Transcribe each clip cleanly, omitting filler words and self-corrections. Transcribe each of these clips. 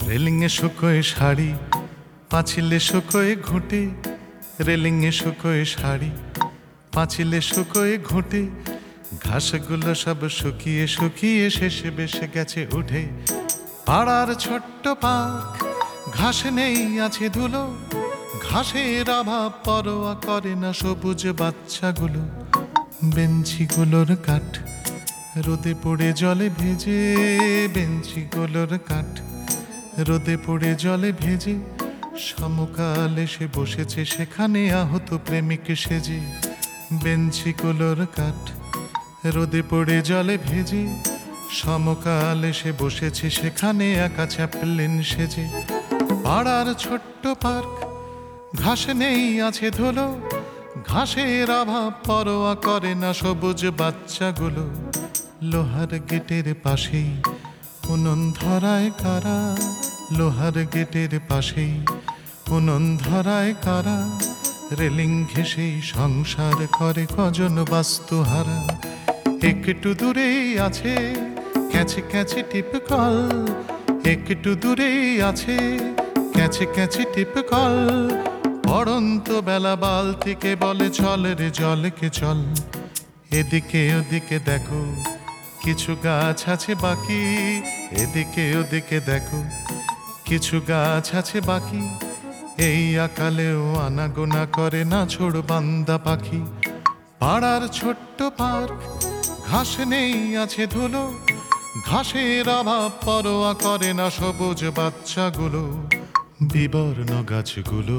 রেলিংয়ে শুকোয় শাড়ি, পাঁচিলে শুকোয় ঘুঁটে। রেলিংয়ে শুকোয় শাড়ি, পাঁচিলে শুকোয় ঘুঁটে। ঘাসগুলো সব শুকিয়ে শুকিয়ে শেষে বেসে গেছে উঠে। পাড়ার ছোট্ট পার্ক, ঘাস নেই আছে ধুলো। ঘাসের অভাব পরোয়া করে না সবুজ বাচ্চাগুলো। বেঞ্চিগুলোর কাঠ রোদে পড়ে জলে ভেজে। বেঞ্চিগুলোর কাঠ রোদে পড়ে জলে ভেজে। সমকাল এসে বসেছে সেখানে আহত প্রেমিক সেজে। বেঞ্চিগুলোর কাঠ রোদে পড়ে জলে ভেজে। সমকাল এসে বসেছে সেখানে একা চ্যাপলিন সেজে। পাড়ার ছোট্ট পার্ক, ঘাস নেই আছে ধুলো। ঘাসের অভাব পরোয়া করে না সবুজ বাচ্চাগুলো। লোহার গেটের পাশেই উনুন ধরায় কারা। লোহার গেটের পাশেই উনুন ধরায় কারা। রেলিং ঘেঁষেই সংসার করে কজন বাস্তুহারা। একটু দূরেই আছে ক্যাচে ক্যাচে টিপ কল। একটু দূরেই আছে ক্যাচে ক্যাচে টিপ কল। পড়ন্ত বেলা বাল থেকে বলে চল রে জলকে চল। এদিকে ওদিকে দেখো কিছু গাছ আছে বাকি। এদিকে ওদিকে দেখো কিছু গাছ আছে বাকি। এই আকালেও আনাগোনা করে না ছোড় বান্দা পাখি। পাড়ার ছোট্ট পার্ক, ঘাস নেই আছে ধুলো। ঘাসের অভাব পরোয়া করে না সবুজ বাচ্চাগুলো। বিবর্ণ গাছগুলো,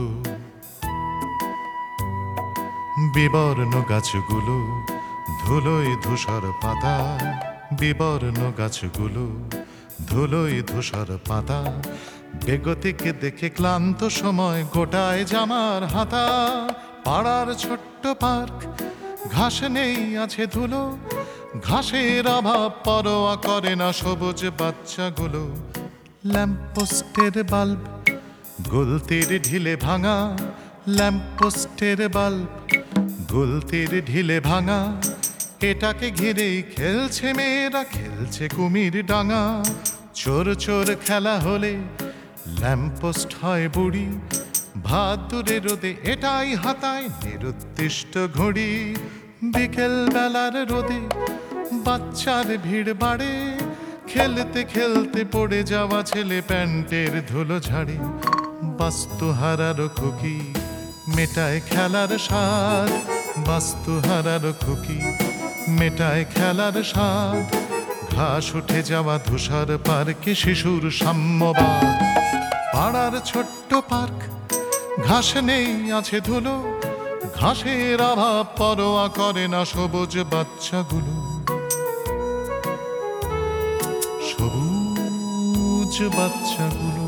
বিবর্ণ গাছগুলো ধুলোয় ধূসর পাতা। বিবর্ণ গাছগুলো ধুলোয় ধূসর পাতা। বেগতিক দেখে ক্লান্ত সময় গোটায় জামার হাতা। পাড়ার ছোট্ট পার্ক, ঘাস নেই আছে ধুলো। ঘাসের অভাব পরোয়া করে না সবুজ বাচ্চাগুলো। ল্যাম্পপোস্টের বাল্ব গুলতির ঢিলে ভাঙা। ল্যাম্পপোস্টের বাল্ব গুলতির ঢিলে ভাঙা। এটাকে ঘিরেই খেলছে মেয়েরা, খেলছে কুমির ডাঙা। চোর চোর খেলা হলে ল্যাম্পপোস্ট হয় বুড়ি। ভাদুরে রোদে এটাই হাতায় নিরুদ্দিষ্ট ঘড়ি। বিকেল বেলার রোদে বাচ্চার ভিড় বাড়ে। খেলতে খেলতে পড়ে যাওয়া ছেলে প্যান্টের ধুলো ঝাড়ে। বাস্তুহারার খুকি মেটায় খেলার স্বাদ। বাস্তুহারার খুকি মেটায় খেলার স্বাদ। ঘাস উঠে যাওয়া ধূসর পার্কে শিশুর সাম্যবাদ। পাড়ার ছোট্ট পার্ক, ঘাস নেই আছে ধুলো। ঘাসের অভাব পরোয়া করে না সবুজ বাচ্চাগুলো। সবুজ বাচ্চাগুলো।